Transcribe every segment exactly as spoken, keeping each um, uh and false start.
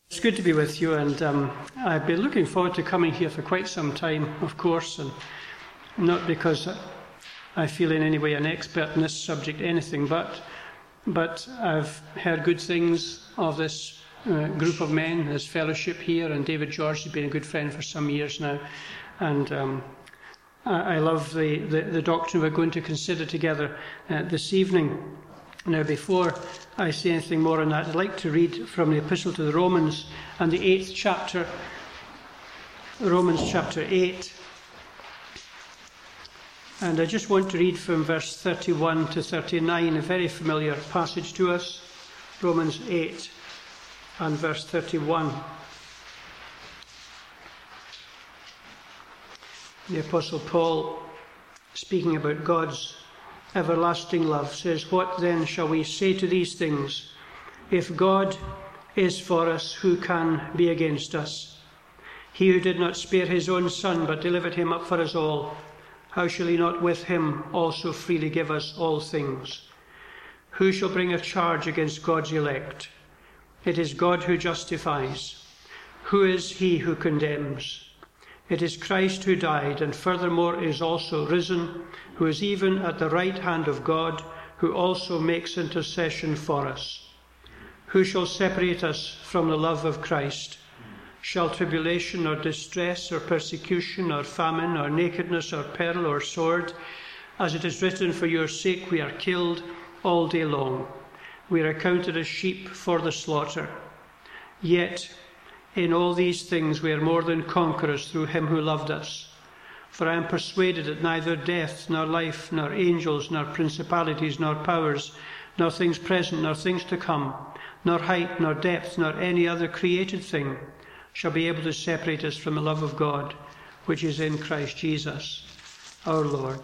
It's good to be with you, and um, I've been looking forward to coming here for quite some time, of course, and not because I feel in any way an expert in this subject, anything, but but I've heard good things of this uh, group of men, this fellowship here, and David George has been a good friend for some years now, and um, I, I love the, the, the doctrine we're going to consider together uh, this evening. Now, before I say anything more on that, I'd like to read from the Epistle to the Romans and the eighth chapter, Romans chapter eight. And I just want to read from verse thirty-one to thirty-nine, a very familiar passage to us, Romans eight and verse thirty-one. The Apostle Paul, speaking about God's everlasting love, says, "What then shall we say to these things? If God is for us, who can be against us? He who did not spare his own Son, but delivered him up for us all, how shall he not with him also freely give us all things? Who shall bring a charge against God's elect? It is God who justifies. Who is he who condemns? It is Christ who died, and furthermore is also risen, who is even at the right hand of God, who also makes intercession for us. Who shall separate us from the love of Christ? Shall tribulation or distress or persecution or famine or nakedness or peril or sword? As it is written, for your sake we are killed all day long. We are accounted as sheep for the slaughter. Yet in all these things we are more than conquerors through him who loved us. For I am persuaded that neither death, nor life, nor angels, nor principalities, nor powers, nor things present, nor things to come, nor height, nor depth, nor any other created thing shall be able to separate us from the love of God, which is in Christ Jesus, our Lord."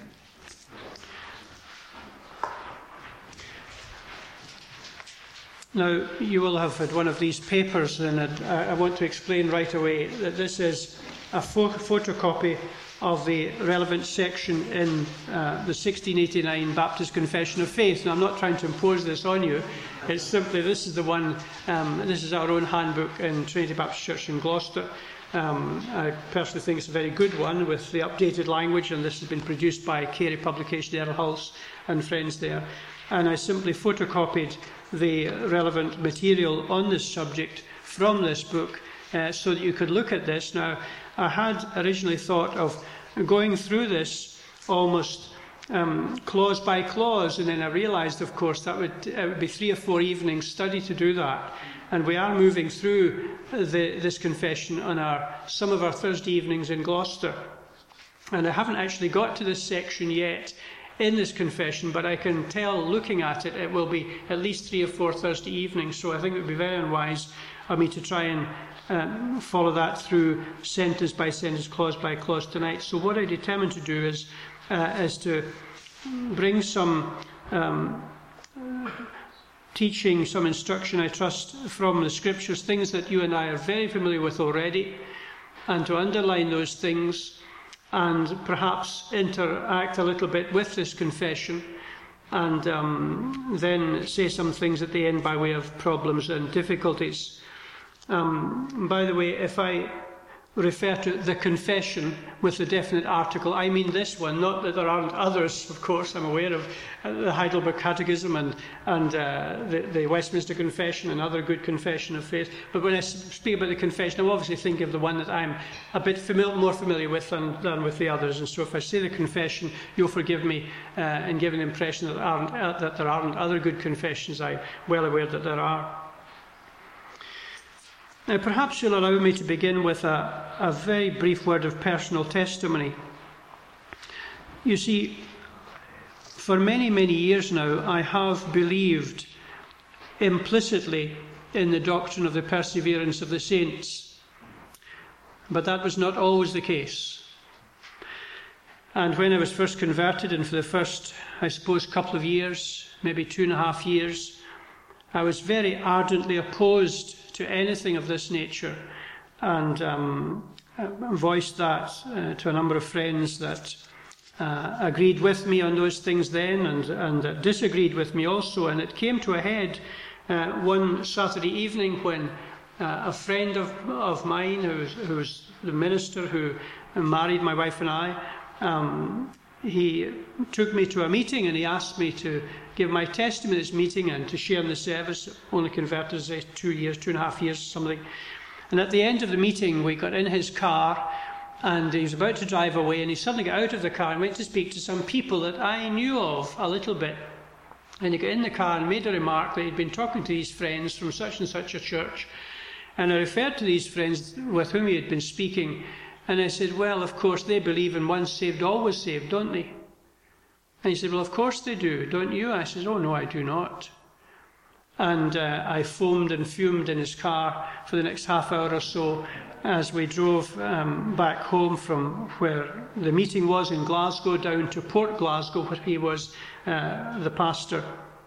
Now, you will have had one of these papers, and I want to explain right away that this is a photocopy of the relevant section in uh, the sixteen eighty-nine Baptist Confession of Faith. Now, I'm not trying to impose this on you. It's simply, this is the one, um, this is our own handbook in Trinity Baptist Church in Gloucester. Um, I personally think it's a very good one with the updated language, and this has been produced by Carey Publication, Errol Hulse and friends there. And I simply photocopied the relevant material on this subject from this book uh, so that you could look at this. Now, I had originally thought of going through this almost um, clause by clause, and then I realised, of course, that would, it would be three or four evenings study to do that. And we are moving through the, this confession on our, some of our Thursday evenings in Gloucester. And I haven't actually got to this section yet in this confession, but I can tell, looking at it, it will be at least three or four Thursday evenings, so I think it would be very unwise of me to try and um, follow that through sentence by sentence, clause by clause tonight. So what I determined to do is, uh, is to bring some um, teaching, some instruction, I trust, from the Scriptures, things that you and I are very familiar with already, and to underline those things, and perhaps interact a little bit with this confession, and um, then say some things at the end by way of problems and difficulties. Um, by the way, if I refer to the confession with the definite article, I mean this one, not that there aren't others, of course. I'm aware of the Heidelberg Catechism and, and uh, the, the Westminster Confession and other good confession of faith. But when I speak about the confession, I'm obviously thinking of the one that I'm a bit familiar, more familiar with than, than with the others. And so if I say the confession, you'll forgive me uh, in giving the impression that, aren't, uh, that there aren't other good confessions. I'm well aware that there are. Now, perhaps you'll allow me to begin with a, a very brief word of personal testimony. You see, for many, many years now, I have believed implicitly in the doctrine of the perseverance of the saints. But that was not always the case. And when I was first converted, and for the first, I suppose, couple of years, maybe two and a half years, I was very ardently opposed to anything of this nature, and um, voiced that uh, to a number of friends that uh, agreed with me on those things then, and, and uh, disagreed with me also. And it came to a head uh, one Saturday evening when uh, a friend of, of mine who was, who was the minister who married my wife and I, um, he took me to a meeting and he asked me to give my testimony at this meeting and to share in the service. Only converted as uh, two years, two and a half years, something. And at the end of the meeting, we got in his car and he was about to drive away, and he suddenly got out of the car and went to speak to some people that I knew of a little bit. And he got in the car and made a remark that he'd been talking to these friends from such and such a church. And I referred to these friends with whom he had been speaking. And I said, well, of course, they believe in once saved, always saved, don't they? And he said, well, of course they do, don't you? I said, oh, no, I do not. And uh, I foamed and fumed in his car for the next half hour or so as we drove um, back home from where the meeting was in Glasgow down to Port Glasgow, where he was uh, the pastor.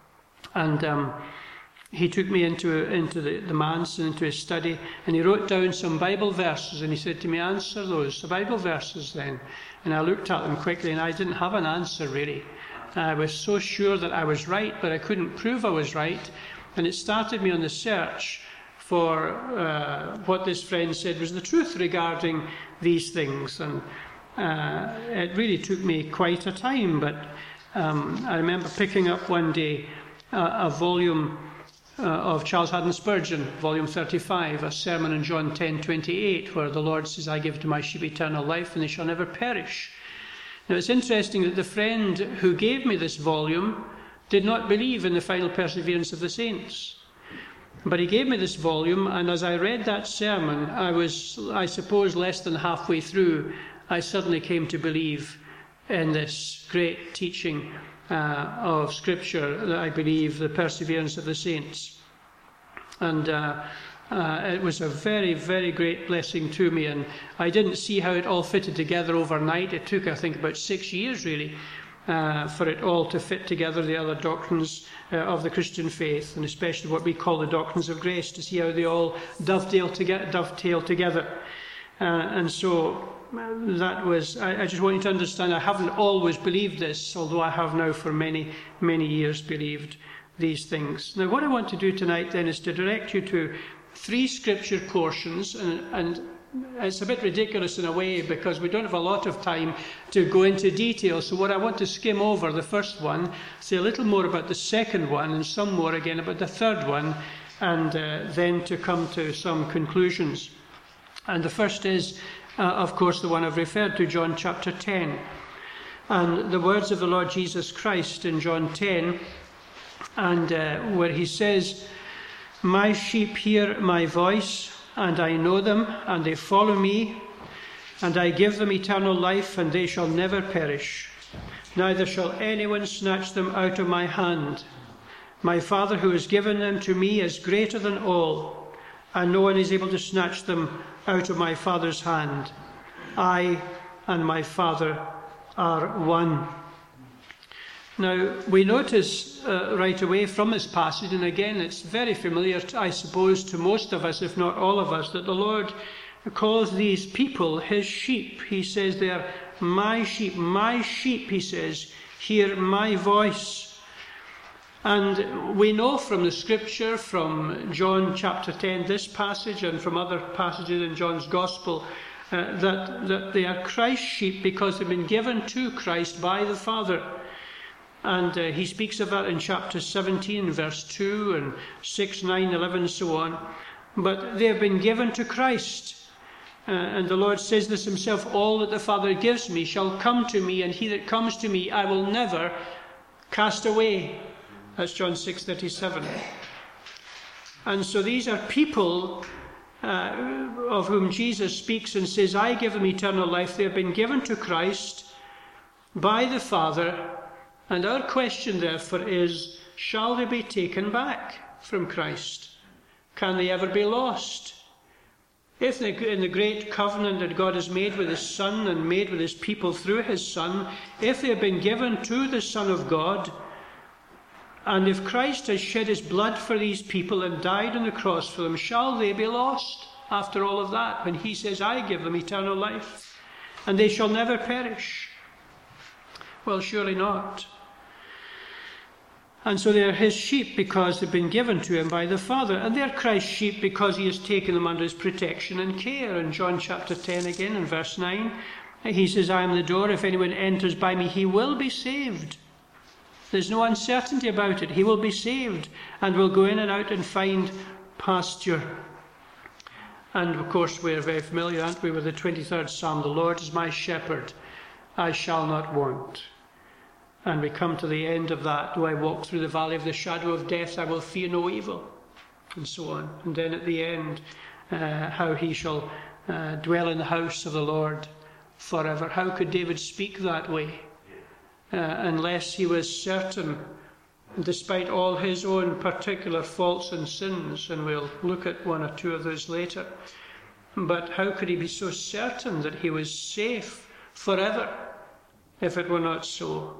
And um, he took me into into the, the manse and into his study, and he wrote down some Bible verses, and he said to me, answer those, the Bible verses then. And I looked at them quickly, and I didn't have an answer really. I was so sure that I was right, but I couldn't prove I was right. And it started me on the search for uh, what this friend said was the truth regarding these things. And uh, it really took me quite a time, but um, I remember picking up one day a, a volume uh, of Charles Haddon Spurgeon, volume thirty-five, a sermon in John ten twenty-eight, where the Lord says, I give to my sheep eternal life, and they shall never perish. Now it's interesting that the friend who gave me this volume did not believe in the final perseverance of the saints. But he gave me this volume, and as I read that sermon, I was, I suppose, less than halfway through, I suddenly came to believe in this great teaching uh, of Scripture, that I believe the perseverance of the saints. And uh, uh, it was a very, very great blessing to me, and I didn't see how it all fitted together overnight. It took, I think, about six years, really, Uh, for it all to fit together, the other doctrines uh, of the Christian faith, and especially what we call the doctrines of grace, to see how they all dovetail, to dovetail together. Uh, and so uh, that was, I, I just want you to understand, I haven't always believed this, although I have now for many, many years believed these things. Now what I want to do tonight then is to direct you to three scripture portions, and, and it's a bit ridiculous in a way because we don't have a lot of time to go into detail. So what I want to skim over the first one, say a little more about the second one, and some more again about the third one, and uh, then to come to some conclusions. And the first is, uh, of course, the one I've referred to, John chapter ten. And the words of the Lord Jesus Christ in John ten, and uh, where he says, my sheep hear my voice, and I know them, and they follow me, and I give them eternal life, and they shall never perish. Neither shall anyone snatch them out of my hand. My Father who has given them to me is greater than all, and no one is able to snatch them out of my Father's hand. I and my Father are one. Now, we notice uh, right away from this passage, and again it's very familiar, to, I suppose, to most of us, if not all of us, that the Lord calls these people his sheep. He says they are my sheep. My sheep, he says, hear my voice. And we know from the Scripture, from John chapter ten, this passage, and from other passages in John's Gospel, uh, that, that they are Christ's sheep because they've been given to Christ by the Father. And uh, he speaks of that in chapter seventeen, verse two, and six, nine, eleven, and so on. But they have been given to Christ. Uh, and the Lord says this himself, all that the Father gives me shall come to me, and he that comes to me I will never cast away. That's John six, thirty-seven. And so these are people uh, of whom Jesus speaks and says, I give them eternal life. They have been given to Christ by the Father. And our question, therefore, is, shall they be taken back from Christ? Can they ever be lost? If in the great covenant that God has made with his Son and made with his people through his Son, if they have been given to the Son of God, and if Christ has shed his blood for these people and died on the cross for them, shall they be lost after all of that, when he says, I give them eternal life, and they shall never perish? Well, surely not. And so they're his sheep because they've been given to him by the Father. And they're Christ's sheep because he has taken them under his protection and care. In John chapter ten again, in verse nine, he says, I am the door. If anyone enters by me, he will be saved. There's no uncertainty about it. He will be saved and will go in and out and find pasture. And of course, we're very familiar, aren't we, with the twenty-third Psalm, the Lord is my shepherd, I shall not want. And we come to the end of that. Though I walk through the valley of the shadow of death, I will fear no evil. And so on. And then at the end, uh, how he shall uh, dwell in the house of the Lord forever. How could David speak that way? Uh, unless he was certain, despite all his own particular faults and sins, and we'll look at one or two of those later. But how could he be so certain that he was safe forever if it were not so?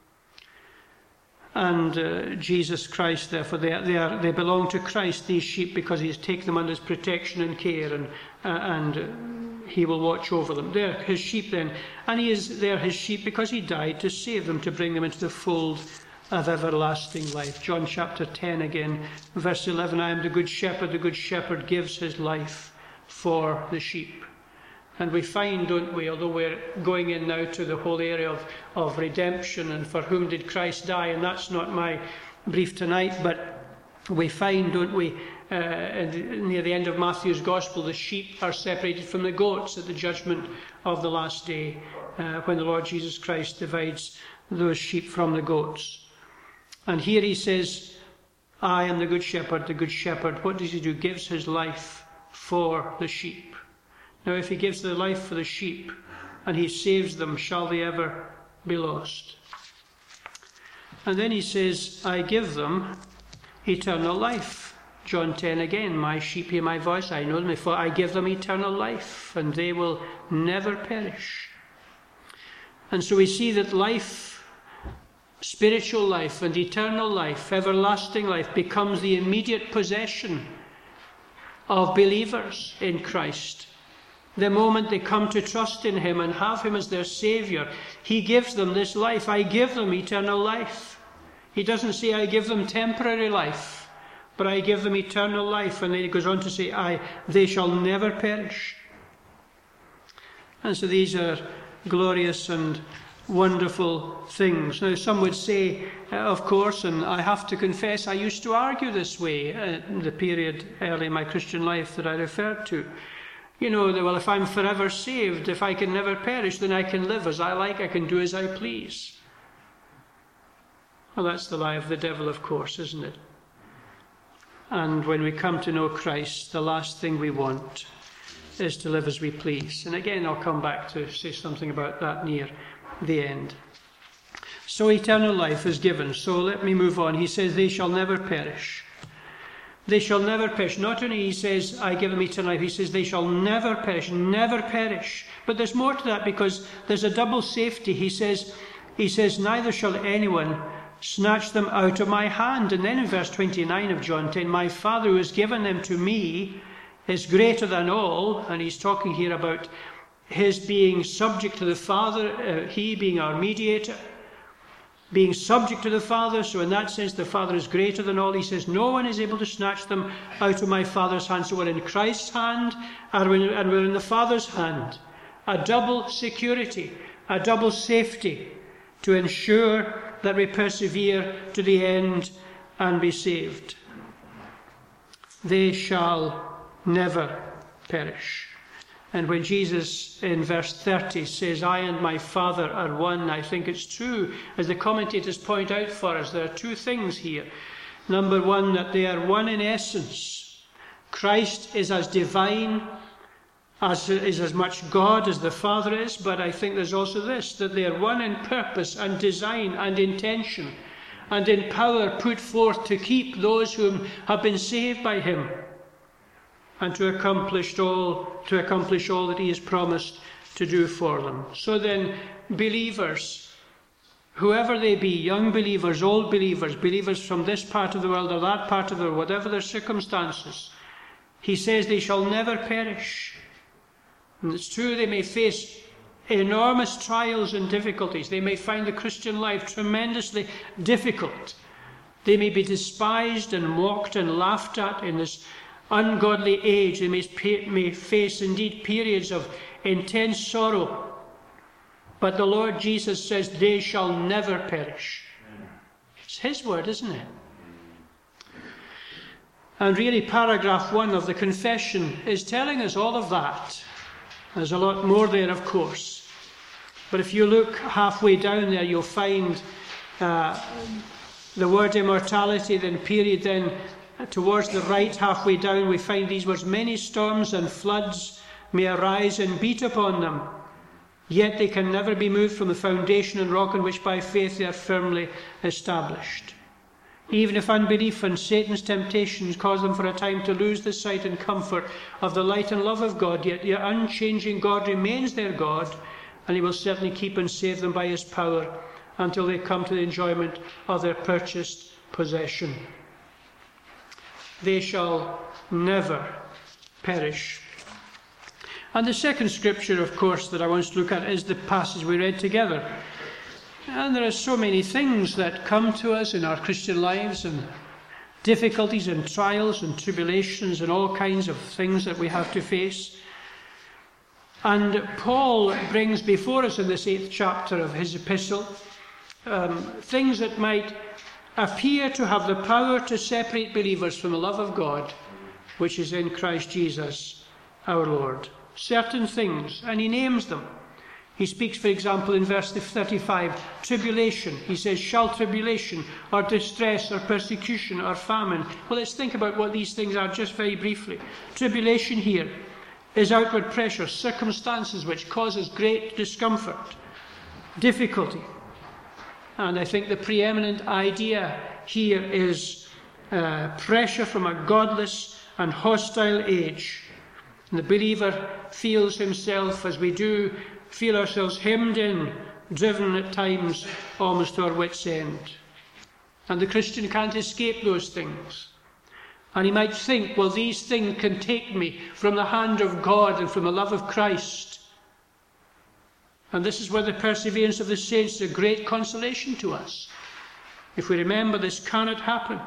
And uh, Jesus Christ, therefore, they, they, are, they belong to Christ, these sheep, because he has taken them under his protection and care, and, uh, and uh, he will watch over them. They're his sheep then, and he is, they're his sheep because he died to save them, to bring them into the fold of everlasting life. John chapter ten again, verse eleven, I am the good shepherd, the good shepherd gives his life for the sheep. And we find, don't we, although we're going in now to the whole area of, of redemption and for whom did Christ die, and that's not my brief tonight, but we find, don't we, uh, near the end of Matthew's Gospel, the sheep are separated from the goats at the judgment of the last day, uh, when the Lord Jesus Christ divides those sheep from the goats. And here he says, I am the good shepherd, the good shepherd. What does he do? Gives his life for the sheep. Now, if he gives the life for the sheep and he saves them, shall they ever be lost? And then he says, I give them eternal life. John ten again, my sheep hear my voice, I know them, for I give them eternal life, and they will never perish. And so we see that life, spiritual life and eternal life, everlasting life, becomes the immediate possession of believers in Christ. The moment they come to trust in him and have him as their Saviour, he gives them this life. I give them eternal life. He doesn't say, I give them temporary life, but I give them eternal life. And then he goes on to say, I, they shall never perish. And so these are glorious and wonderful things. Now, some would say, uh, of course, and I have to confess, I used to argue this way uh, in the period early in my Christian life that I referred to. You know, well, if I'm forever saved, if I can never perish, then I can live as I like, I can do as I please. Well, that's the lie of the devil, of course, isn't it? And when we come to know Christ, the last thing we want is to live as we please. And again, I'll come back to say something about that near the end. So eternal life is given. So let me move on. He says, they shall never perish. They shall never perish. Not only he says, I give them eternal life, he says, they shall never perish, never perish. But there's more to that, because there's a double safety. He says, he says, neither shall anyone snatch them out of my hand. And then in verse twenty-nine of John ten, my Father who has given them to me is greater than all. And he's talking here about his being subject to the Father, uh, he being our mediator, being subject to the Father. So in that sense, the Father is greater than all. He says, no one is able to snatch them out of my Father's hand. So we're in Christ's hand, and we're in the Father's hand. A double security, a double safety to ensure that we persevere to the end and be saved. They shall never perish. And when Jesus in verse thirty says, I and my Father are one, I think it's true, as the commentators point out for us, there are two things here. Number one, that they are one in essence. Christ is as divine, as is as much God as the Father is, but I think there's also this, that they are one in purpose and design and intention, and in power put forth to keep those whom have been saved by him, and to accomplish all to accomplish all that he has promised to do for them. So then, believers, whoever they be, young believers, old believers, believers from this part of the world or that part of the world, whatever their circumstances, he says they shall never perish. And it's true, they may face enormous trials and difficulties. They may find the Christian life tremendously difficult. They may be despised and mocked and laughed at in this ungodly age. They may, may face indeed periods of intense sorrow. But the Lord Jesus says they shall never perish. It's his word, isn't it? And really paragraph one of the confession is telling us all of that. There's a lot more there, of course. But if you look halfway down there, you'll find uh, the word immortality, then period, then towards the right, halfway down, we find these words, many storms and floods may arise and beat upon them, yet they can never be moved from the foundation and rock on which by faith they are firmly established. Even if unbelief and Satan's temptations cause them for a time to lose the sight and comfort of the light and love of God, yet the unchanging God remains their God, and he will certainly keep and save them by his power until they come to the enjoyment of their purchased possession. They shall never perish. And the second scripture, of course, that I want to look at is the passage we read together. And there are so many things that come to us in our Christian lives, and difficulties and trials and tribulations and all kinds of things that we have to face. And Paul brings before us in this eighth chapter of his epistle um, things that might appear to have the power to separate believers from the love of God, which is in Christ Jesus our Lord. Certain things, and he names them. He speaks, for example, in verse thirty-five, tribulation. He says, shall tribulation, or distress, or persecution, or famine. Well, let's think about what these things are just very briefly. Tribulation here is outward pressure, circumstances which causes great discomfort, difficulty. And I think the preeminent idea here is uh, pressure from a godless and hostile age. And the believer feels himself, as we do, feel ourselves hemmed in, driven at times almost to our wits' end. And the Christian can't escape those things. And he might think, well, these things can take me from the hand of God and from the love of Christ. And this is where the perseverance of the saints is a great consolation to us. If we remember, this cannot happen.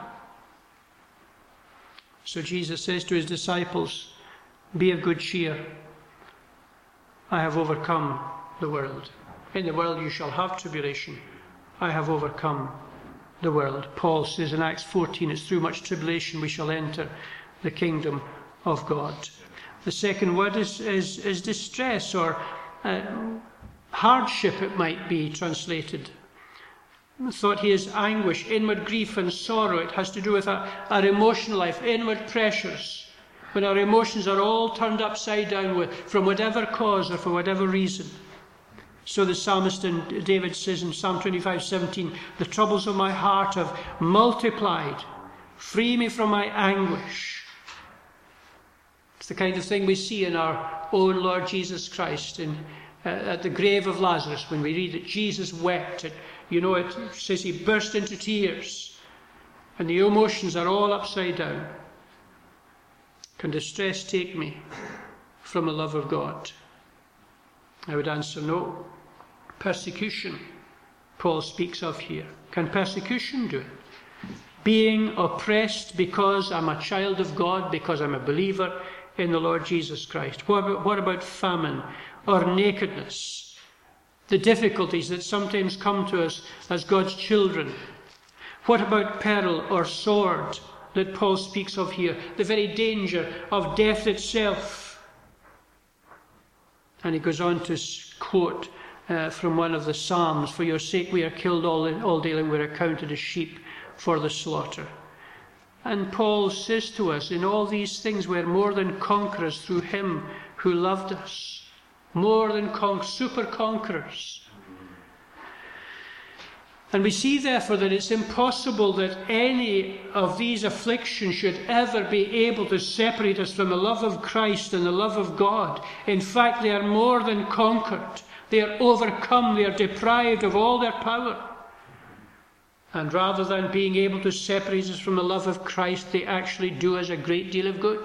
So Jesus says to his disciples, be of good cheer. I have overcome the world. In the world you shall have tribulation. I have overcome the world. Paul says in Acts fourteen, it's through much tribulation we shall enter the kingdom of God. The second word is, is, is distress, or uh, hardship it might be translated. I thought here is anguish, inward grief and sorrow. It has to do with our, our emotional life, inward pressures. When our emotions are all turned upside down with, from whatever cause or for whatever reason. So the psalmist in David says in Psalm twenty-five seventeen, the troubles of my heart have multiplied. Free me from my anguish. It's the kind of thing we see in our own Lord Jesus Christ in, uh, at the grave of Lazarus, when we read that Jesus wept. It, you know, it says he burst into tears. And the emotions are all upside down. Can distress take me from the love of God? I would answer no. Persecution, Paul speaks of here. Can persecution do it? Being oppressed because I'm a child of God, because I'm a believer in the Lord Jesus Christ. What about, what about famine or nakedness? The difficulties that sometimes come to us as God's children. What about peril or sword that Paul speaks of here? The very danger of death itself. And he goes on to quote uh, from one of the Psalms, for your sake we are killed all, all day long, we are accounted as sheep for the slaughter. And Paul says to us, in all these things we are more than conquerors through him who loved us. More than con- super conquerors. And we see, therefore, that it's impossible that any of these afflictions should ever be able to separate us from the love of Christ and the love of God. In fact, they are more than conquered. They are overcome. They are deprived of all their power. And rather than being able to separate us from the love of Christ, they actually do us a great deal of good.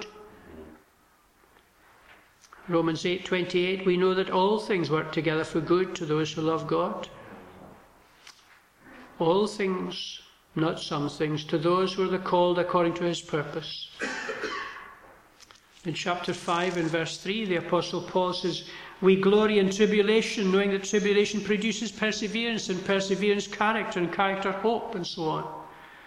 Romans eight twenty-eight, we know that all things work together for good to those who love God. All things, not some things, to those who are the called according to his purpose. In chapter five and verse three, the Apostle Paul says, we glory in tribulation, knowing that tribulation produces perseverance, and perseverance character, and character hope, and so on.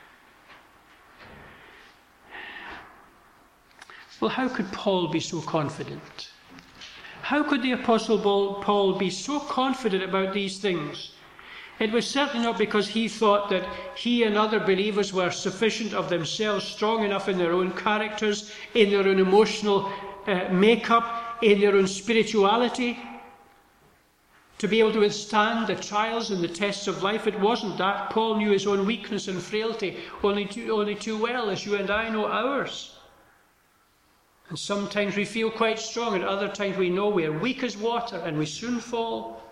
Well, how could Paul be so confident? How could the Apostle Paul be so confident about these things? It was certainly not because he thought that he and other believers were sufficient of themselves, strong enough in their own characters, in their own emotional uh, makeup, in their own spirituality, to be able to withstand the trials and the tests of life. It wasn't that. Paul knew his own weakness and frailty only too, only too well, as you and I know ours. And sometimes we feel quite strong, and other times we know we are weak as water, and we soon fall.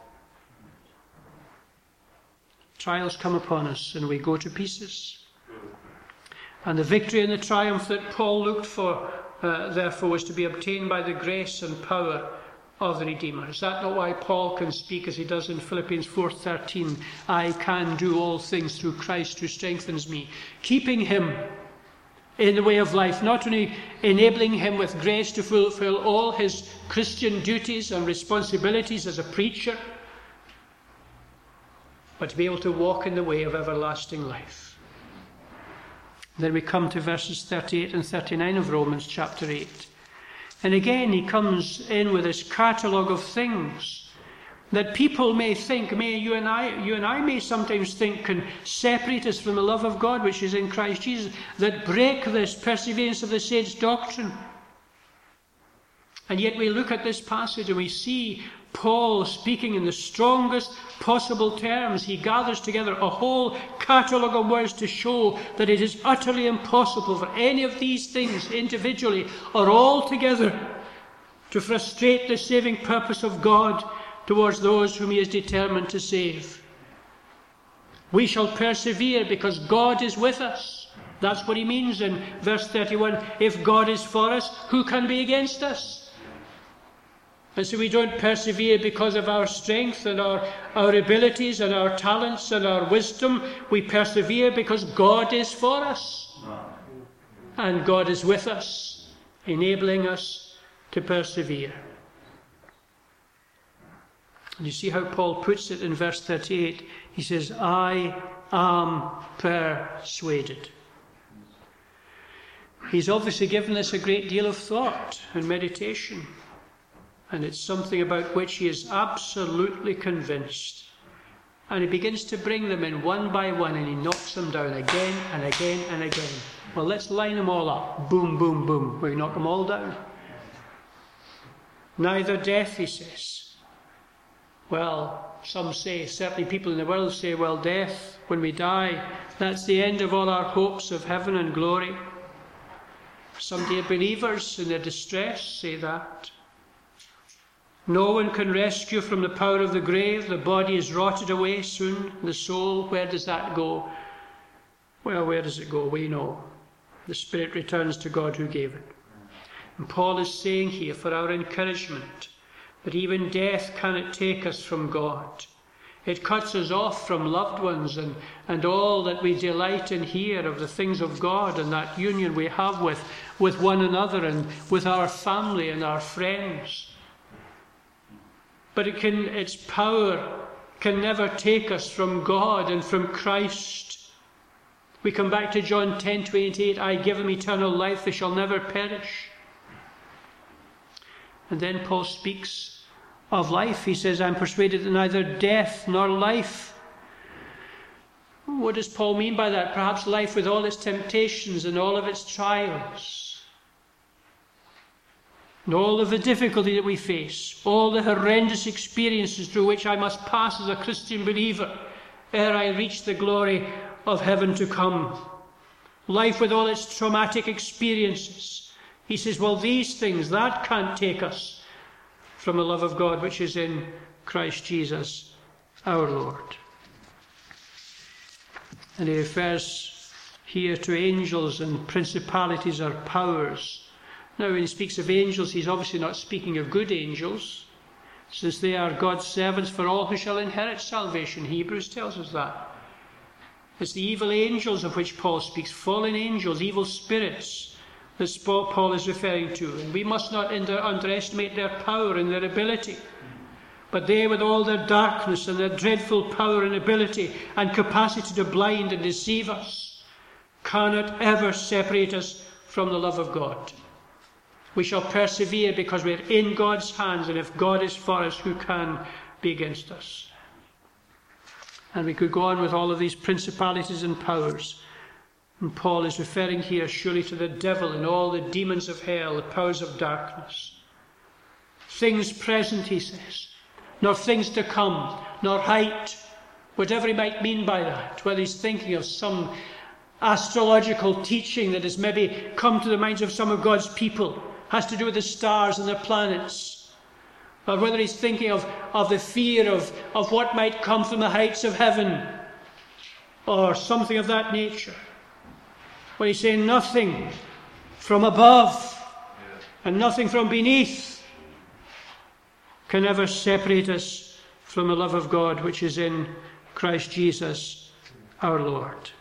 Trials come upon us, and we go to pieces. And the victory and the triumph that Paul looked for, uh, therefore, was to be obtained by the grace and power of the Redeemer. Is that not why Paul can speak as he does in Philippians four thirteen? I can do all things through Christ who strengthens me. Keeping him in the way of life, not only enabling him with grace to fulfill all his Christian duties and responsibilities as a preacher, but to be able to walk in the way of everlasting life. Then we come to verses thirty-eight and thirty-nine of Romans chapter eight. And again he comes in with this catalogue of things that people may think, may you and I, you and I may sometimes think can separate us from the love of God which is in Christ Jesus, that break this perseverance of the saints' doctrine. And yet we look at this passage and we see Paul speaking in the strongest possible terms. He gathers together a whole catalogue of words to show that it is utterly impossible for any of these things individually or all together to frustrate the saving purpose of God towards those whom he is determined to save. We shall persevere because God is with us. That's what he means in verse thirty-one. If God is for us, who can be against us? And so we don't persevere because of our strength and our, our abilities and our talents and our wisdom. We persevere because God is for us. And God is with us, enabling us to persevere. And you see how Paul puts it in verse thirty-eight. He says, I am persuaded. He's obviously given this a great deal of thought and meditation. And it's something about which he is absolutely convinced. And he begins to bring them in one by one, and he knocks them down again and again and again. Well, let's line them all up. Boom, boom, boom. We knock them all down. Neither death, he says. Well, some say, certainly people in the world say, well, death, when we die, that's the end of all our hopes of heaven and glory. Some dear believers in their distress say that. No one can rescue from the power of the grave. The body is rotted away soon. The soul, where does that go? Well, where does it go? We know. The spirit returns to God who gave it. And Paul is saying here, for our encouragement, that even death cannot take us from God. It cuts us off from loved ones and, and all that we delight in here of the things of God and that union we have with, with one another and with our family and our friends. But it can, its power can never take us from God and from Christ. We come back to John ten twenty-eight, I give them eternal life, they shall never perish. And then Paul speaks of life. He says, I'm persuaded that neither death nor life. What does Paul mean by that? Perhaps life with all its temptations and all of its trials, and all of the difficulty that we face, all the horrendous experiences through which I must pass as a Christian believer ere I reach the glory of heaven to come. Life with all its traumatic experiences. He says, well, these things, that can't take us from the love of God which is in Christ Jesus our Lord. And he refers here to angels and principalities or powers. Now, when he speaks of angels, he's obviously not speaking of good angels, since they are God's servants for all who shall inherit salvation. Hebrews tells us that. It's the evil angels of which Paul speaks, fallen angels, evil spirits that Paul is referring to. And we must not under, underestimate their power and their ability. But they, with all their darkness and their dreadful power and ability and capacity to blind and deceive us, cannot ever separate us from the love of God. We shall persevere because we are in God's hands, and if God is for us, who can be against us? And we could go on with all of these principalities and powers. And Paul is referring here surely to the devil and all the demons of hell, the powers of darkness. Things present, he says, nor things to come, nor height, whatever he might mean by that, whether he's thinking of some astrological teaching that has maybe come to the minds of some of God's people, has to do with the stars and the planets, or whether he's thinking of, of the fear of, of what might come from the heights of heaven, or something of that nature. When he's saying nothing from above and nothing from beneath can ever separate us from the love of God which is in Christ Jesus our Lord.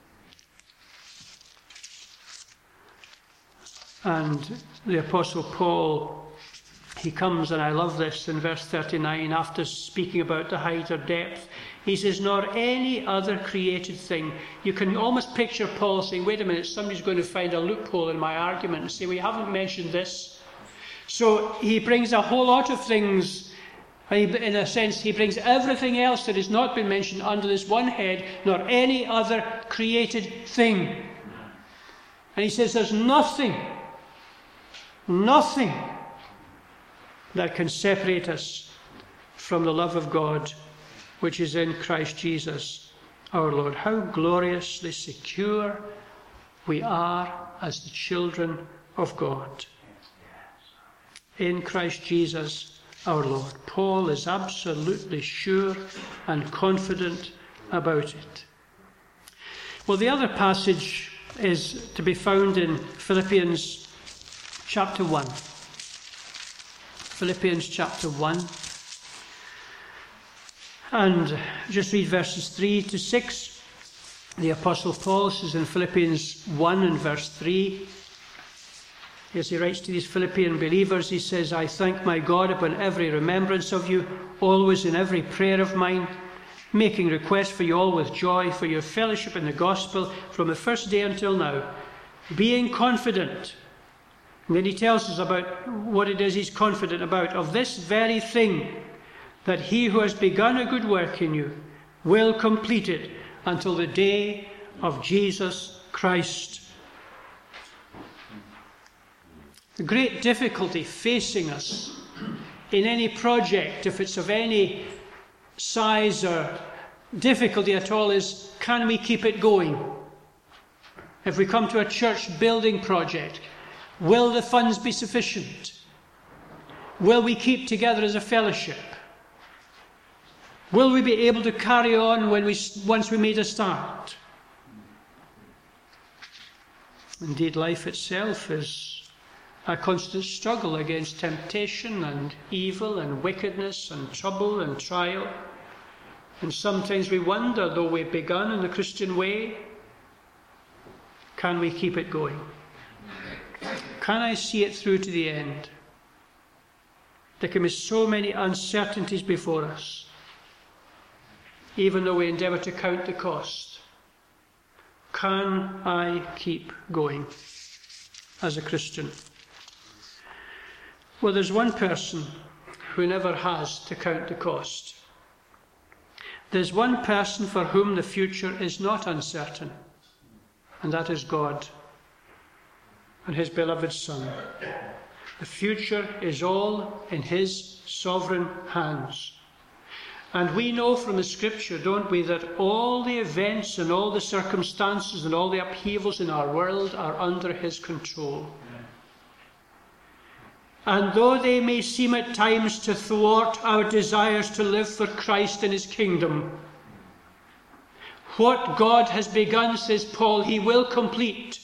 And the Apostle Paul, he comes, and I love this, in verse thirty-nine, after speaking about the height or depth, he says, nor any other created thing. You can almost picture Paul saying, wait a minute, somebody's going to find a loophole in my argument and say, we haven't mentioned this. So he brings a whole lot of things, in a sense, he brings everything else that has not been mentioned under this one head, nor any other created thing. And he says there's nothing, nothing that can separate us from the love of God which is in Christ Jesus our Lord. How gloriously secure we are as the children of God in Christ Jesus our Lord. Paul is absolutely sure and confident about it. Well, the other passage is to be found in Philippians chapter one. Philippians chapter one. And just read verses three to six. The Apostle Paul says in Philippians one and verse three, as he writes to these Philippian believers, he says, I thank my God upon every remembrance of you, always in every prayer of mine, making request for you all with joy for your fellowship in the gospel from the first day until now, being confident. And then he tells us about what it is he's confident about, of this very thing, that he who has begun a good work in you will complete it until the day of Jesus Christ. The great difficulty facing us in any project, if it's of any size or difficulty at all, is can we keep it going? If we come to a church building project, will the funds be sufficient? Will we keep together as a fellowship? Will we be able to carry on when we, once we made a start? Indeed, life itself is a constant struggle against temptation and evil and wickedness and trouble and trial. And sometimes we wonder, though we've begun in the Christian way, can we keep it going? Can I see it through to the end? There can be so many uncertainties before us, even though we endeavour to count the cost. Can I keep going as a Christian? Well, there's one person who never has to count the cost. There's one person for whom the future is not uncertain, and that is God and his beloved Son. The future is all in his sovereign hands. And we know from the Scripture, don't we, that all the events and all the circumstances and all the upheavals in our world are under his control. And though they may seem at times to thwart our desires to live for Christ and his kingdom, what God has begun, says Paul, he will complete.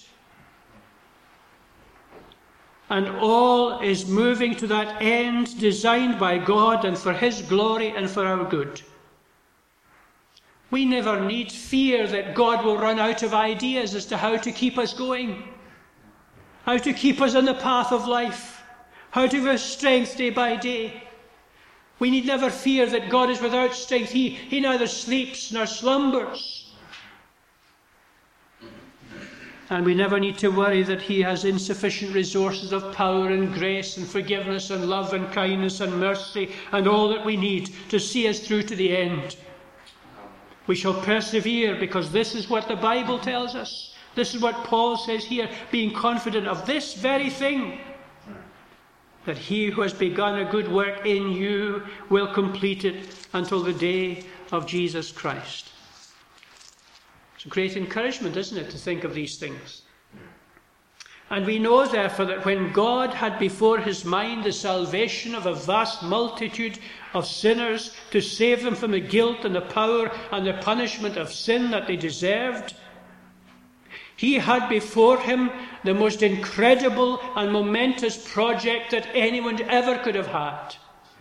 And all is moving to that end designed by God and for his glory and for our good. We never need fear that God will run out of ideas as to how to keep us going, how to keep us on the path of life, how to give us strength day by day. We need never fear that God is without strength. He, he neither sleeps nor slumbers. And we never need to worry that he has insufficient resources of power and grace and forgiveness and love and kindness and mercy and all that we need to see us through to the end. We shall persevere because this is what the Bible tells us. This is what Paul says here, being confident of this very thing, that he who has begun a good work in you will complete it until the day of Jesus Christ. It's a great encouragement, isn't it, to think of these things. And we know, therefore, that when God had before his mind the salvation of a vast multitude of sinners to save them from the guilt and the power and the punishment of sin that they deserved, he had before him the most incredible and momentous project that anyone ever could have had.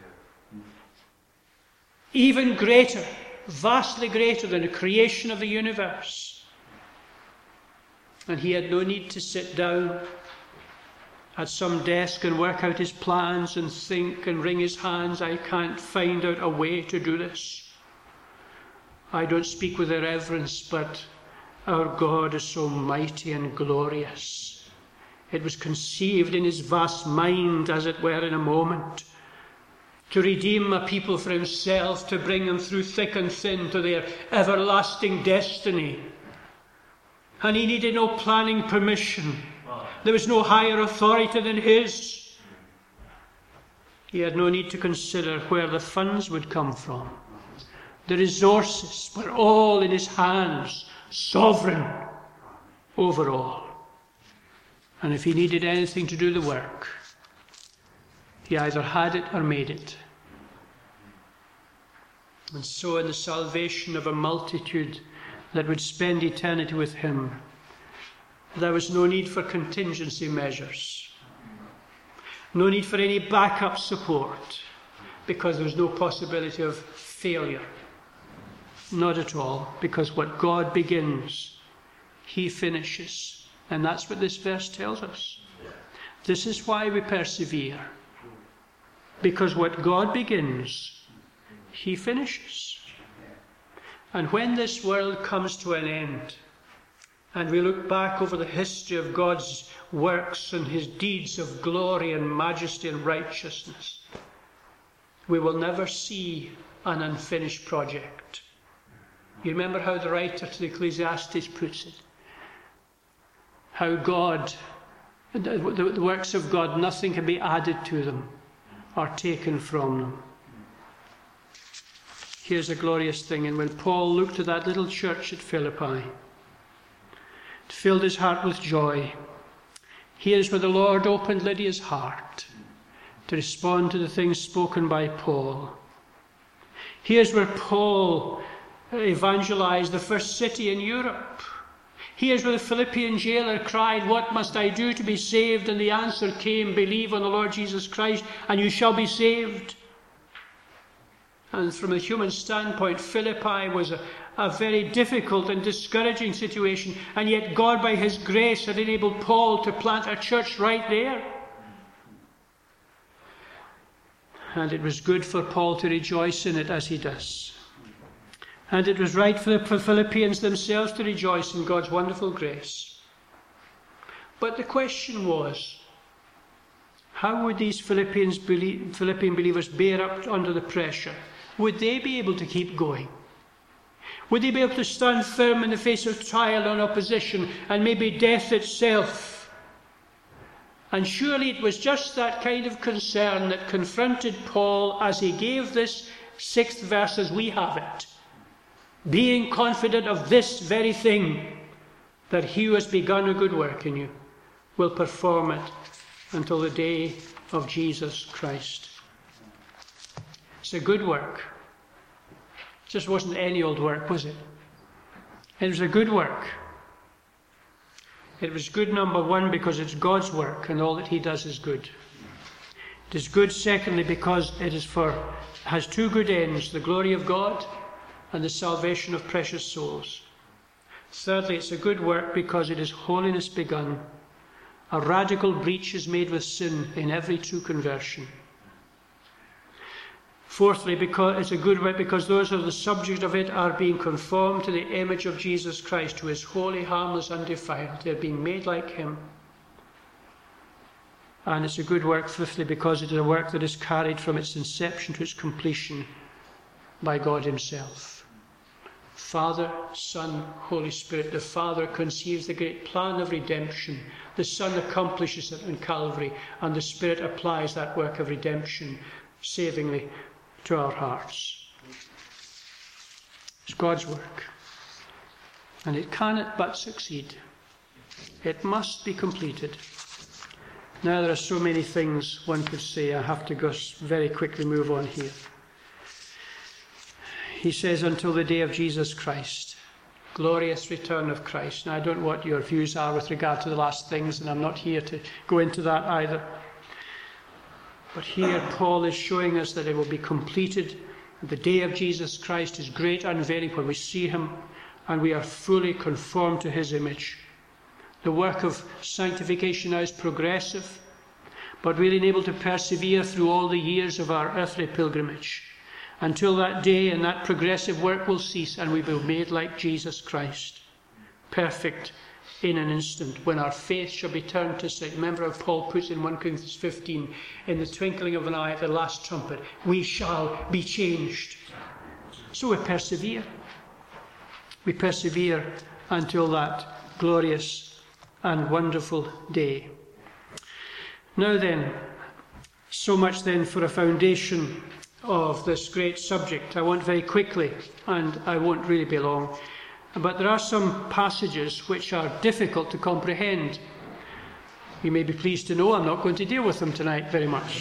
Even greater, vastly greater than the creation of the universe. And he had no need to sit down at some desk and work out his plans and think and wring his hands. I can't find out a way to do this. I don't speak with irreverence, but our God is so mighty and glorious. It was conceived in his vast mind, as it were, in a moment, to redeem a people for himself, to bring them through thick and thin to their everlasting destiny. And he needed no planning permission. There was no higher authority than his. He had no need to consider where the funds would come from. The resources were all in his hands, sovereign over all. And if he needed anything to do the work, he either had it or made it. And so in the salvation of a multitude that would spend eternity with him, there was no need for contingency measures, no need for any backup support, because there was no possibility of failure. Not at all, because what God begins, he finishes. And that's what this verse tells us. This is why we persevere, because what God begins, he finishes. And when this world comes to an end, and we look back over the history of God's works and his deeds of glory and majesty and righteousness, we will never see an unfinished project. You remember how the writer to the Ecclesiastes puts it? How God, the, the works of God, nothing can be added to them or taken from them. Here's a glorious thing. And when Paul looked at that little church at Philippi, it filled his heart with joy. Here's where the Lord opened Lydia's heart to respond to the things spoken by Paul. Here's where Paul evangelized the first city in Europe. Here's where the Philippian jailer cried, "What must I do to be saved?" And the answer came, "Believe on the Lord Jesus Christ and you shall be saved." And from a human standpoint, Philippi was a, a very difficult and discouraging situation, and yet God, by his grace, had enabled Paul to plant a church right there. And it was good for Paul to rejoice in it as he does. And it was right for the Philippians themselves to rejoice in God's wonderful grace. But the question was, how would these Philippians belie- Philippian believers bear up under the pressure? Would they be able to keep going? Would they be able to stand firm in the face of trial and opposition and maybe death itself? And surely it was just that kind of concern that confronted Paul as he gave this sixth verse as we have it. Being confident of this very thing, that he who has begun a good work in you will perform it until the day of Jesus Christ. It's a good work. It just wasn't any old work, was it? It was a good work. It was good, number one, because it's God's work and all that he does is good. It is good, secondly, because it is for has two good ends, the glory of God and the salvation of precious souls. Thirdly, it's a good work because it is holiness begun. A radical breach is made with sin in every true conversion. Fourthly, because it's a good work because those who are the subject of it are being conformed to the image of Jesus Christ, who is holy, harmless, undefiled. They're being made like him. And it's a good work, fifthly, because it is a work that is carried from its inception to its completion by God himself. Father, Son, Holy Spirit. The Father conceives the great plan of redemption. The Son accomplishes it on Calvary, and the Spirit applies that work of redemption savingly to our hearts. It's God's work, and it cannot but succeed. It must be completed. Now there are so many things one could say. I have to go very quickly move on here. He says, until the day of Jesus Christ, glorious return of Christ. Now I don't know what your views are with regard to the last things, and I'm not here to go into that either. But here Paul is showing us that it will be completed at the day of Jesus Christ, his great unveiling, when we see him and we are fully conformed to his image. The work of sanctification now is progressive, but we're able to persevere through all the years of our earthly pilgrimage until that day, and that progressive work will cease and we will be made like Jesus Christ, perfect in an instant, when our faith shall be turned to sight. Remember how Paul puts in First Corinthians fifteen, in the twinkling of an eye at the last trumpet, we shall be changed. So we persevere. We persevere until that glorious and wonderful day. Now then, so much then for a foundation of this great subject. I want very quickly, and I won't really be long, but there are some passages which are difficult to comprehend. You may be pleased to know I'm not going to deal with them tonight very much.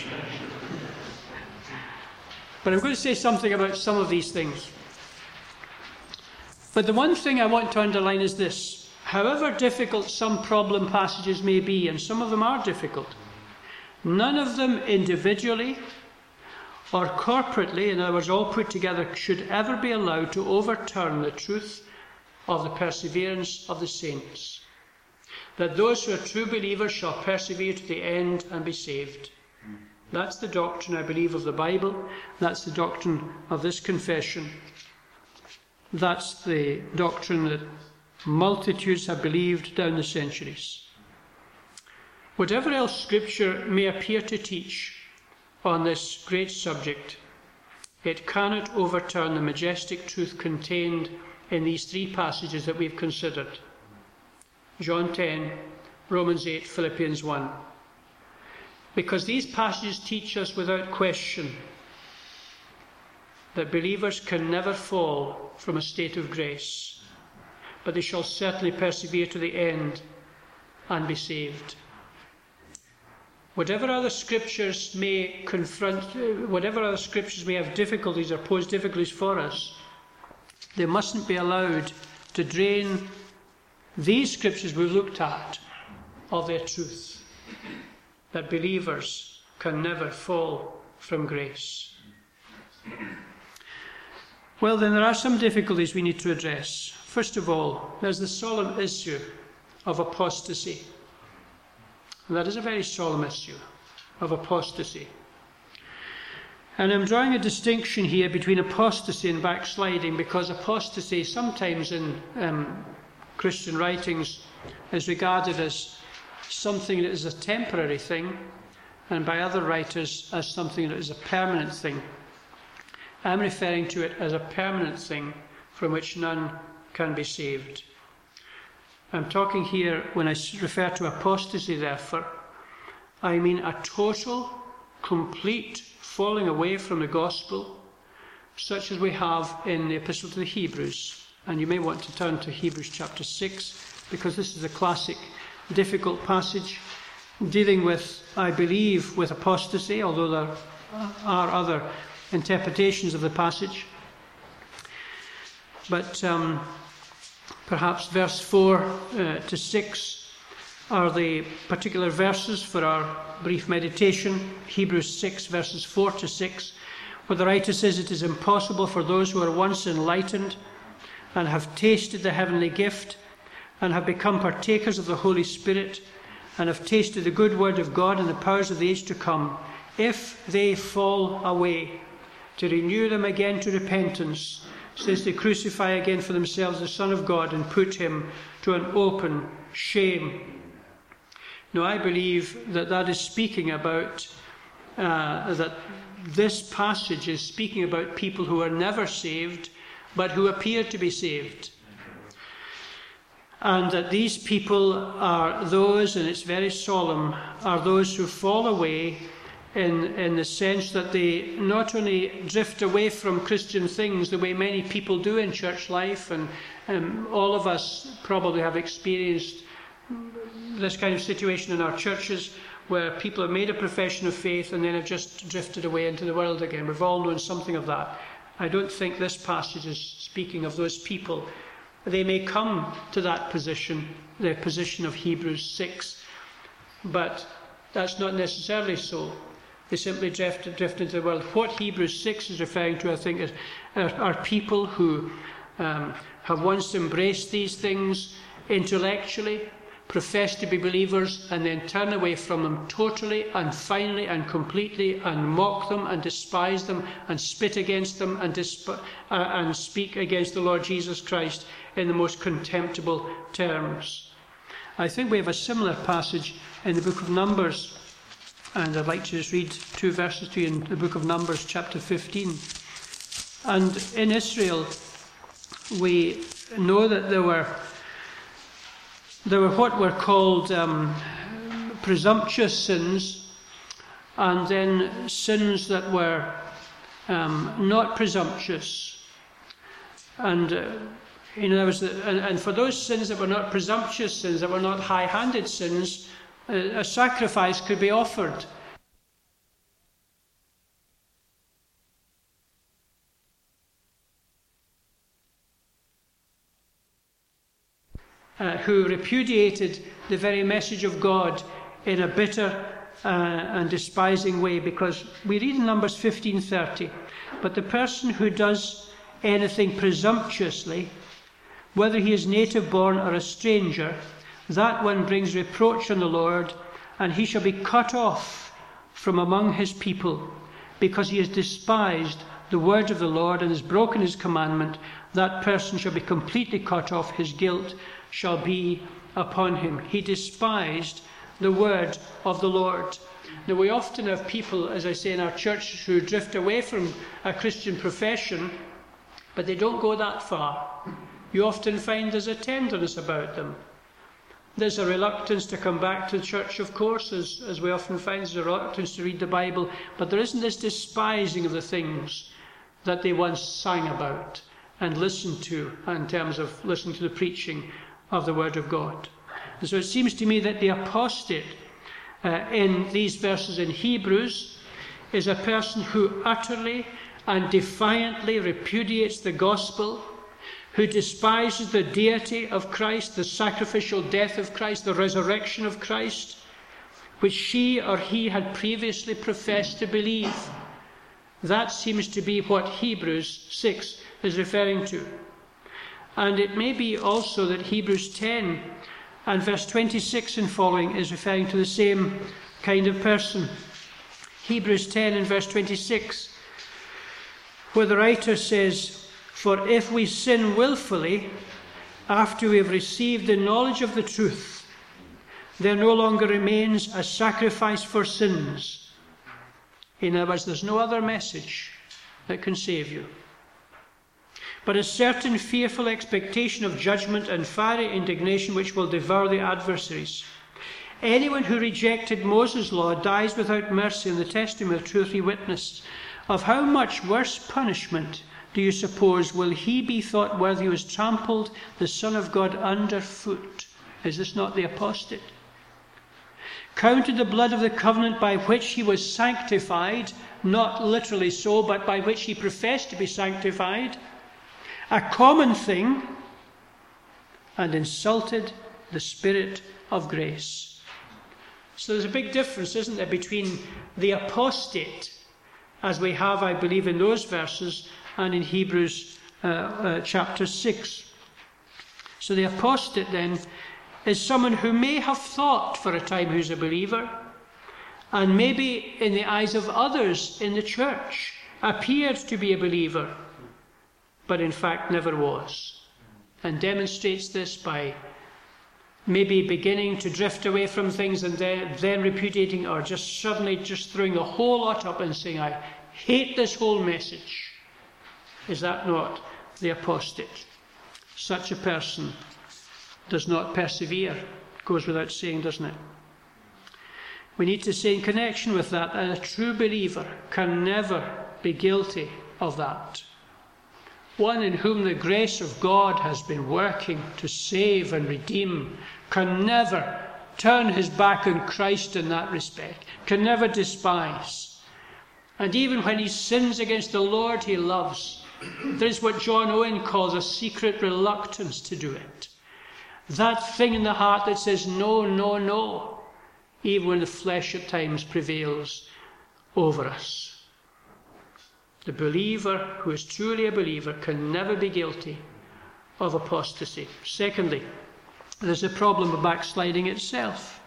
But I'm going to say something about some of these things. But the one thing I want to underline is this. However difficult some problem passages may be, and some of them are difficult, none of them individually or corporately, in other words, all put together, should ever be allowed to overturn the truth of the perseverance of the saints, that those who are true believers shall persevere to the end and be saved. That's the doctrine, I believe, of the Bible. That's the doctrine of this confession. That's the doctrine that multitudes have believed down the centuries. Whatever else Scripture may appear to teach on this great subject, it cannot overturn the majestic truth contained in these three passages that we've considered. John ten, Romans eight, Philippians one. Because these passages teach us without question that believers can never fall from a state of grace, but they shall certainly persevere to the end and be saved. Whatever other scriptures may confront, whatever other scriptures may have difficulties or pose difficulties for us, they mustn't be allowed to drain these scriptures we've looked at of their truth, that believers can never fall from grace. Well, then, there are some difficulties we need to address. First of all, there's the solemn issue of apostasy. And that is a very solemn issue of apostasy. And I'm drawing a distinction here between apostasy and backsliding, because apostasy sometimes in um, Christian writings is regarded as something that is a temporary thing, and by other writers as something that is a permanent thing. I'm referring to it as a permanent thing from which none can be saved. I'm talking here, when I refer to apostasy, therefore, I mean a total, complete falling away from the gospel, such as we have in the Epistle to the Hebrews. And you may want to turn to Hebrews chapter six, because this is a classic, difficult passage, dealing with, I believe, with apostasy, although there are other interpretations of the passage. But um, perhaps verse four uh, to six are the particular verses for our brief meditation. Hebrews six, verses four to six, where the writer says it is impossible for those who are once enlightened and have tasted the heavenly gift and have become partakers of the Holy Spirit and have tasted the good word of God and the powers of the age to come, if they fall away, to renew them again to repentance, since they crucify again for themselves the Son of God and put him to an open shame. Now, I believe that that is speaking about, uh, that this passage is speaking about people who are never saved, but who appear to be saved. And that these people are those, and it's very solemn, are those who fall away in, in the sense that they not only drift away from Christian things the way many people do in church life, and um, all of us probably have experienced this kind of situation in our churches where people have made a profession of faith and then have just drifted away into the world again. We've all known something of that. I don't think this passage is speaking of those people. They may come to that position, the position of Hebrews six, but that's not necessarily so. They simply drift, drift into the world. What Hebrews six is referring to, I think, is, are, are people who um, have once embraced these things intellectually, profess to be believers, and then turn away from them totally and finally and completely, and mock them and despise them and spit against them and, disp- uh, and speak against the Lord Jesus Christ in the most contemptible terms. I think we have a similar passage in the book of Numbers, and I'd like to just read two verses to you in the book of Numbers, chapter fifteen. And in Israel, we know that there were There were what were called um, presumptuous sins, and then sins that were um, not presumptuous. And uh, you know, there was the, and, and for those sins that were not presumptuous sins, that were not high-handed sins, uh, a sacrifice could be offered. Uh, who repudiated the very message of God in a bitter uh, and despising way, because we read in Numbers fifteen thirty, but the person who does anything presumptuously, whether he is native born or a stranger, that one brings reproach on the Lord, and he shall be cut off from among his people, because he has despised the word of the Lord and has broken his commandment. That person shall be completely cut off, his guilt shall be upon him. He despised the word of the Lord. Now, we often have people, as I say, in our churches who drift away from a Christian profession, but they don't go that far. You often find there's a tenderness about them. There's a reluctance to come back to church, of course, as, as we often find. There's a reluctance to read the Bible, but there isn't this despising of the things that they once sang about and listened to, in terms of listening to the preaching of the Word of God. And so it seems to me that the apostate uh, in these verses in Hebrews is a person who utterly and defiantly repudiates the gospel, who despises the deity of Christ, the sacrificial death of Christ, the resurrection of Christ, which she or he had previously professed to believe. That seems to be what Hebrews six is referring to. And it may be also that Hebrews ten and verse twenty-six and following is referring to the same kind of person. Hebrews ten and verse twenty-six, where the writer says, "For if we sin willfully, after we have received the knowledge of the truth, there no longer remains a sacrifice for sins." In other words, there's no other message that can save you, but a certain fearful expectation of judgment and fiery indignation which will devour the adversaries. Anyone who rejected Moses' law dies without mercy in the testimony of two or three witnesses. Of how much worse punishment do you suppose will he be thought worthy who has trampled the Son of God underfoot? Is this not the apostate? Counted the blood of the covenant by which he was sanctified, not literally so, but by which he professed to be sanctified, a common thing, and insulted the Spirit of grace. So there's a big difference, isn't there, between the apostate as we have, I believe, in those verses and in Hebrews uh, uh, chapter six. So the apostate then is someone who may have thought for a time who's a believer, and maybe in the eyes of others in the church appeared to be a believer, but in fact never was, and demonstrates this by maybe beginning to drift away from things and then, then repudiating, or just suddenly just throwing the whole lot up and saying, I hate this whole message. Is that not the apostate? Such a person does not persevere. Goes without saying, doesn't it? We need to say in connection with that, that a true believer can never be guilty of that. One in whom the grace of God has been working to save and redeem can never turn his back on Christ in that respect, can never despise. And even when he sins against the Lord he loves, there is what John Owen calls a secret reluctance to do it. That thing in the heart that says no, no, no, even when the flesh at times prevails over us. The believer who is truly a believer can never be guilty of apostasy. Secondly, there's a problem of backsliding itself.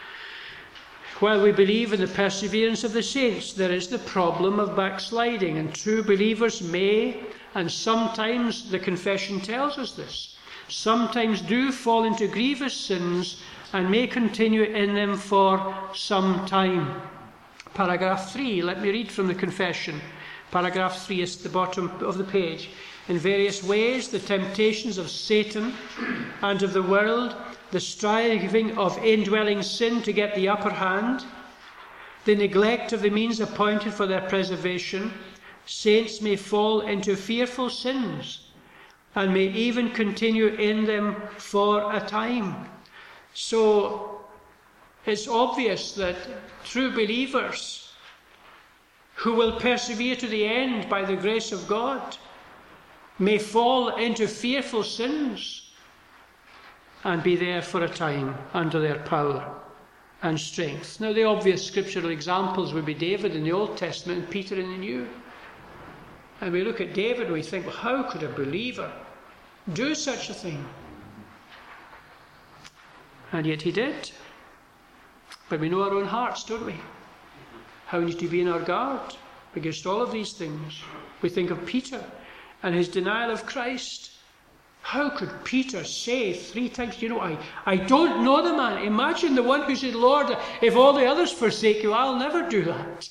While we believe in the perseverance of the saints, there is the problem of backsliding, and true believers may, and sometimes the confession tells us this, sometimes do fall into grievous sins and may continue in them for some time. Paragraph three, let me read from the confession. Paragraph three is at the bottom of the page. In various ways, the temptations of Satan and of the world, the striving of indwelling sin to get the upper hand, the neglect of the means appointed for their preservation, saints may fall into fearful sins and may even continue in them for a time. So it's obvious that true believers who will persevere to the end by the grace of God may fall into fearful sins and be there for a time under their power and strength. Now, the obvious scriptural examples would be David in the Old Testament and Peter in the New. And we look at David and we think, well, how could a believer do such a thing? And yet he did. But we know our own hearts, don't we? How we need to be in our guard against all of these things. We think of Peter and his denial of Christ. How could Peter say three times, you know, I, I don't know the man. Imagine the one who said, Lord, if all the others forsake you, I'll never do that.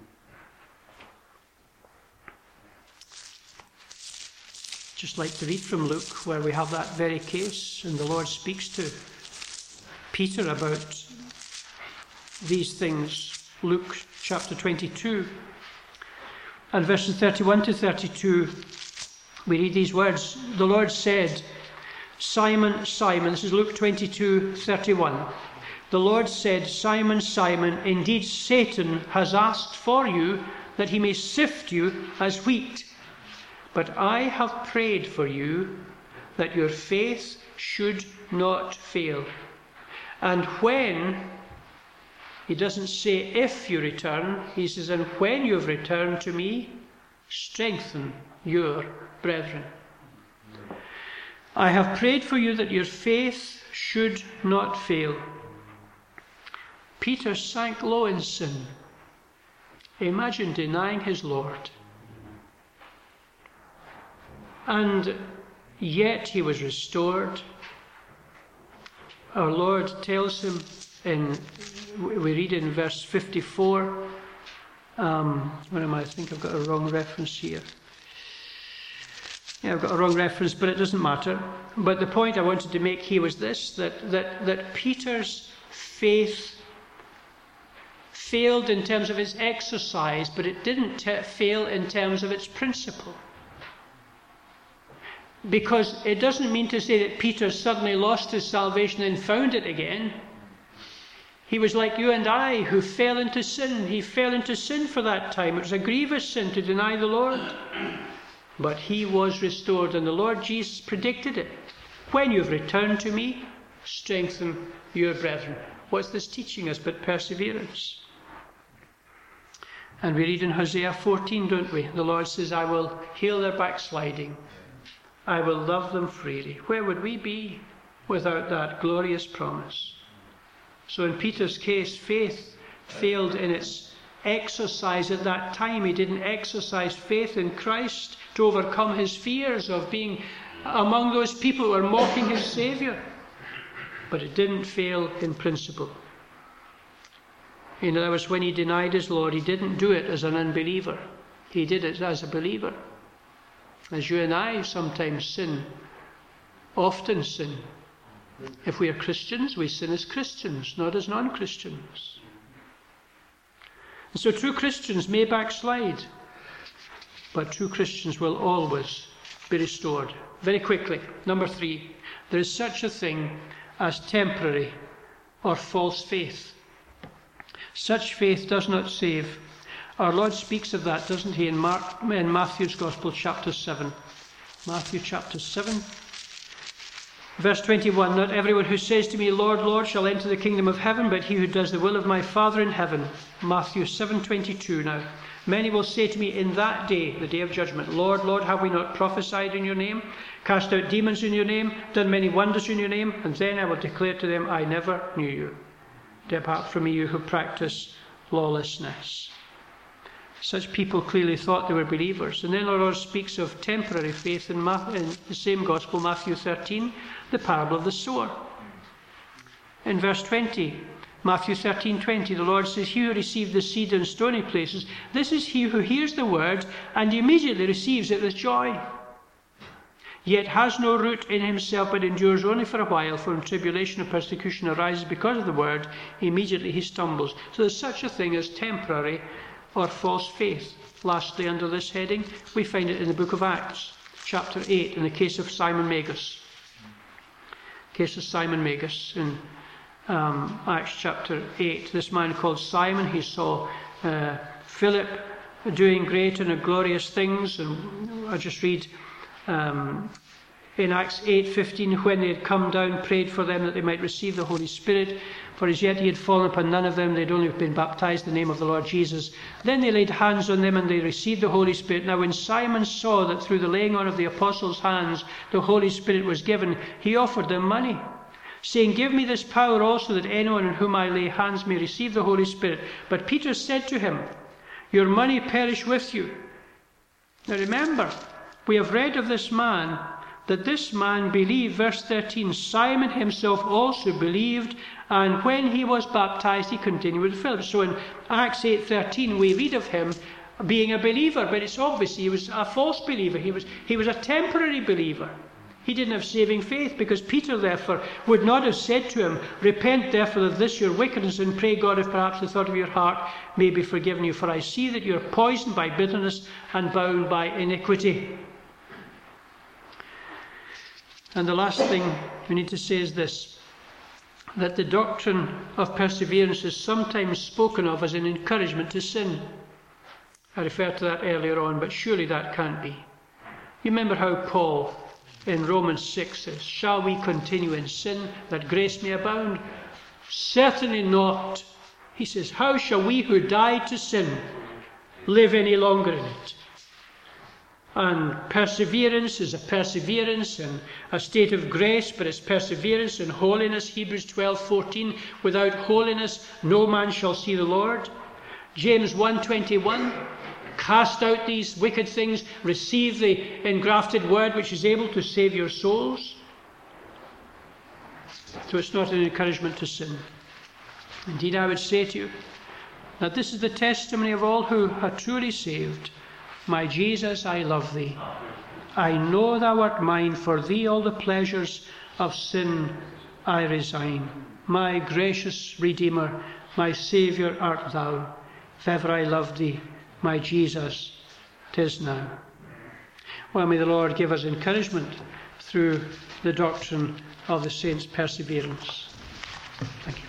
Just like to read from Luke, where we have that very case, and the Lord speaks to Peter about these things. Luke chapter twenty-two and verses thirty-one to thirty-two, we read these words. The Lord said, Simon, Simon, this is Luke twenty-two, thirty-one. The Lord said, Simon, Simon, indeed Satan has asked for you that he may sift you as wheat. But I have prayed for you that your faith should not fail. And when, he doesn't say if you return, he says, and when you have returned to me, strengthen your brethren. I have prayed for you that your faith should not fail. Peter sank low in sin. Imagine denying his Lord. And yet he was restored. Our Lord tells him, in, we read in verse fifty-four, um, where am I? I think I've got a wrong reference here. Yeah, I've got a wrong reference, but it doesn't matter. But the point I wanted to make here was this, that, that, that Peter's faith failed in terms of its exercise, but it didn't t- fail in terms of its principle. Because it doesn't mean to say that Peter suddenly lost his salvation and found it again. He was like you and I, who fell into sin. He fell into sin for that time. It was a grievous sin to deny the Lord. But he was restored, and the Lord Jesus predicted it. When you have returned to me, strengthen your brethren. What's this teaching us but perseverance? And we read in Hosea fourteen, don't we? The Lord says, I will heal their backsliding. I will love them freely. Where would we be without that glorious promise? So in Peter's case, faith failed in its exercise at that time. He didn't exercise faith in Christ to overcome his fears of being among those people who were mocking his Saviour. But it didn't fail in principle. In other words, when he denied his Lord, he didn't do it as an unbeliever. He did it as a believer. As you and I sometimes sin, often sin. If we are Christians, we sin as Christians, not as non-Christians. And so true Christians may backslide, but true Christians will always be restored. Very quickly, number three, there is such a thing as temporary or false faith. Such faith does not save. Our Lord speaks of that, doesn't he, in, Mark, in Matthew's Gospel, chapter seven. Matthew chapter seven. Verse twenty-one, not everyone who says to me, Lord, Lord, shall enter the kingdom of heaven, but he who does the will of my Father in heaven. Matthew seven twenty-two now. Many will say to me in that day, the day of judgment, Lord, Lord, have we not prophesied in your name, cast out demons in your name, done many wonders in your name? And then I will declare to them, I never knew you. Depart from me, you who practice lawlessness. Such people clearly thought they were believers. And then our Lord speaks of temporary faith in, Ma- in the same Gospel, Matthew thirteen, the parable of the sower. In verse twenty, Matthew thirteen twenty, the Lord says, he who received the seed in stony places, this is he who hears the word and immediately receives it with joy, yet has no root in himself, but endures only for a while. For when tribulation or persecution arises because of the word, immediately he stumbles. So there's such a thing as temporary or false faith. Lastly, under this heading, we find it in the book of Acts, chapter eight, in the case of Simon Magus. Case of Simon Magus in um, Acts chapter eight. This man called Simon, he saw uh, Philip doing great and glorious things, and I just read um, in Acts eight fifteen, when they had come down, prayed for them that they might receive the Holy Spirit. For as yet he had fallen upon none of them, they had only been baptized in the name of the Lord Jesus. Then they laid hands on them and they received the Holy Spirit. Now when Simon saw that through the laying on of the apostles' hands the Holy Spirit was given, he offered them money, saying, give me this power also, that anyone on whom I lay hands may receive the Holy Spirit. But Peter said to him, your money perish with you. Now remember, we have read of this man, that this man believed. Verse thirteen, Simon himself also believed, and when he was baptized, he continued with Philip. So in Acts eight thirteen, we read of him being a believer, but it's obvious he was a false believer. He was, he was a temporary believer. He didn't have saving faith, because Peter, therefore, would not have said to him, repent, therefore, of this your wickedness, and pray God if perhaps the thought of your heart may be forgiven you. For I see that you are poisoned by bitterness and bound by iniquity. And the last thing we need to say is this, that the doctrine of perseverance is sometimes spoken of as an encouragement to sin. I referred to that earlier on, but surely that can't be. You remember how Paul in Romans six says, shall we continue in sin that grace may abound? Certainly not. He says, how shall we who died to sin live any longer in it? And perseverance is a perseverance in a state of grace, but it's perseverance in holiness. Hebrews twelve fourteen, without holiness no man shall see the Lord. James one twenty-one, cast out these wicked things, receive the engrafted word which is able to save your souls. So it's not an encouragement to sin. Indeed, I would say to you that this is the testimony of all who are truly saved. My Jesus, I love thee. I know thou art mine. For thee all the pleasures of sin I resign. My gracious Redeemer, my Saviour art thou. If ever I loved thee, my Jesus, 'tis now. Well, may the Lord give us encouragement through the doctrine of the saints' perseverance. Thank you.